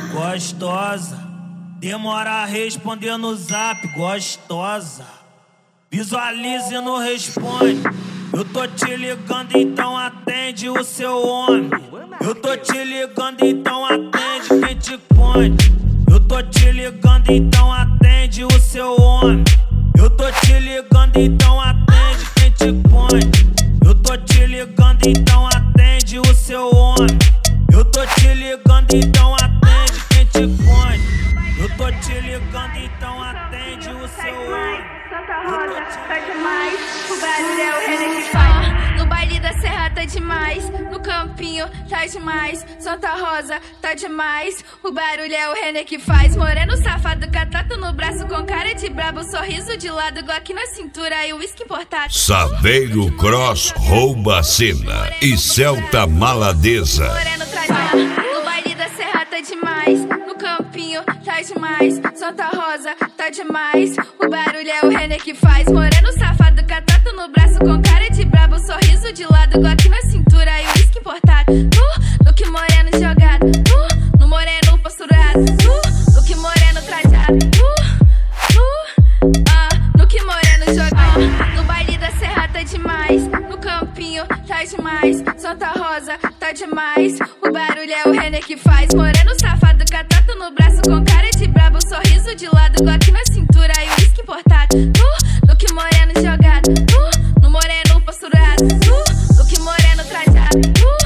Gostosa, demora a responder no zap. Gostosa, visualiza e não responde. Eu tô te ligando, então atende o seu homem. Eu tô te ligando, então atende quem te conte. Eu tô te ligando, então atende o seu homem. Eu tô te ligando, então atende quem te conte. Eu tô te ligando, então atende o seu homem. Eu tô te ligando, então atende quem te conte. Eu tô te ligando, então atende o seu homem. Santa Rosa, tá demais, o barulho é o René que faz. No baile da Serra tá demais, no campinho tá demais. Santa Rosa tá demais, o barulho é o René que faz. Moreno safado, catata no braço com cara de brabo, sorriso de lado, Glock na cintura e uísque importado. Saveiro Cross rouba a cena e Celta Maladeza. Moreno no baile da Serra tá demais, no campinho tá demais. Santa Rosa tá demais, o barulho é o René que faz. Moreno safado, catata no braço com cara de brabo, sorriso de lado, Glock na cintura e uísque importado. No que moreno jogado, no moreno posturado, no que moreno trajado, no que moreno jogado. No baile da Serra tá demais, no campinho tá demais. Santa Rosa tá demais, o barulho é o René que faz. Moreno safado, catata no braço com cara de brabo, sorriso de lado, Glock na cintura e uísque importado. No que moreno jogado, no moreno posturado, no que moreno trajado,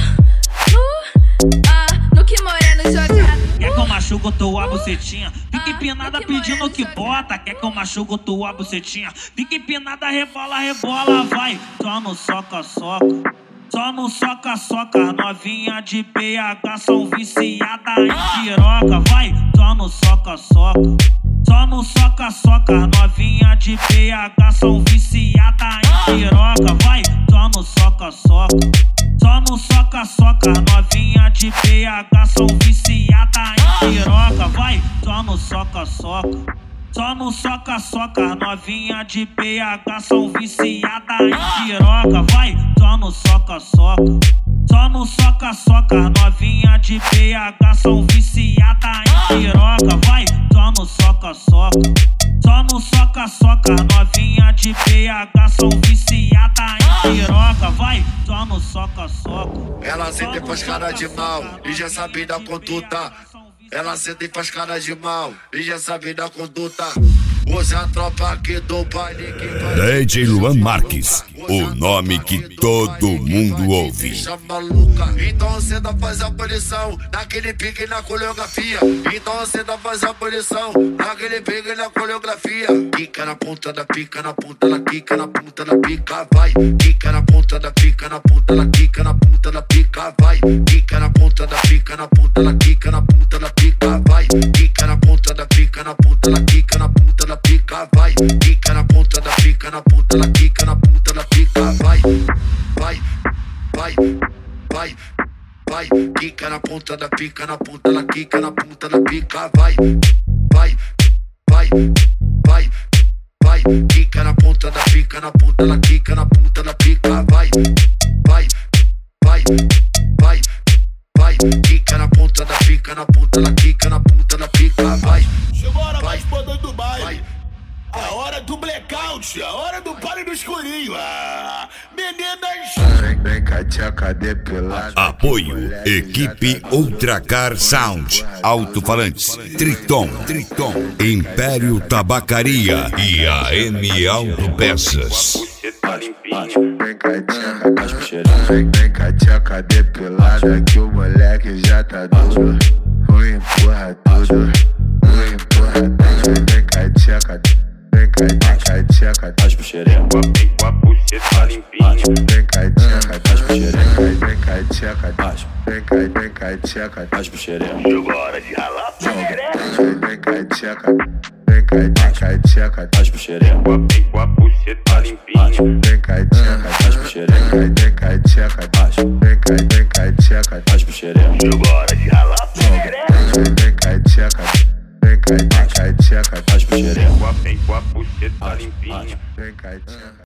no que moreno jogado. Quer que eu machuco tua bucetinha? Fica empinada pedindo que bota. Quer que eu machuco tua bucetinha? Fica empinada, rebola, rebola, vai. Só no soca, soca. Só no soca, soca. Novinha de PH são viciada em piroca, vai. Só no soca, soca. Só no soca, soca. Novinha de PH são viciada em piroca, vai. Só no soca, soca. Só no soca, soca. Novinha de PH são viciada em piroca, vai. Só no soca, soca. Só no soca, soca. Novinha de PH são viciada em piroca, vai. Só no soca, soca. Só no soca, soca. Novinha de PH são viciada em piroca, vai. Só no soca, soca. Só no soca, soca. Novinha de PH são viciada em piroca, vai. Só no soca, soca. Ela sente e faz cara de mal e já sabe da conduta. Ela sente e faz cara de mal e já sabe da conduta. Hoje a tropa aqui do baile que vai. DJ Luan Marques, o nome que todo mundo ouve. Maluca. Então você dá faz a posição naquele pique na coreografia. Então você dá faz a posição naquele pique na coreografia. Quica na ponta da pica, na ponta da quica, na ponta da pica, vai. Quica na ponta da pica, na ponta da quica, na ponta da pica, vai. Quica na ponta da pica, na ponta da quica, na ponta da pica, vai. Quica na ponta da pica, na ponta da quica, na ponta da pica, vai. Quica na ponta da pica, na ponta da quica, na ponta da pica, vai. Vai, vai, vai, vai. Quica na ponta da pica, na ponta da quica, na ponta da pica, vai. Vai, vai, vai, vai. Quica na ponta da pica, na ponta da quica, na ponta da pica, vai. Vai, vai, vai, vai. Quica na ponta da pica, na ponta da quica, na ponta da pica, vai. Chegou a hora mais foda do baile. A hora do blackout, a hora do party do escurinho. Meninas, vem com a tcheca depilada. Apoio, equipe Ultracar Sound, alto-falantes, Triton, Império Tabacaria e AM Autopeças. Vem com a tcheca depilada que o moleque já tá duro. Empurra tudo, empurra tudo. Vem com a tcheca. Vem com a tcheca, as buxereca, vem com a buceta limpinha. Vem com a tcheca, as buxereca, vem com a tcheca, vem com a tcheca, as buxereca. chegou a hora de ralar buxereca. vem com a tcheca, vem com a tcheca, as buxereca, vem com a buceta limpinha. vem com a tcheca, as buxereca, vem com a tcheca, vem com a tcheca, as buxereca. Chegou a hora de ralar buxereca. vem com a tcheca, vem com a tcheca, as buxereca, vem com a buceta limpinha. vem com a tcheca.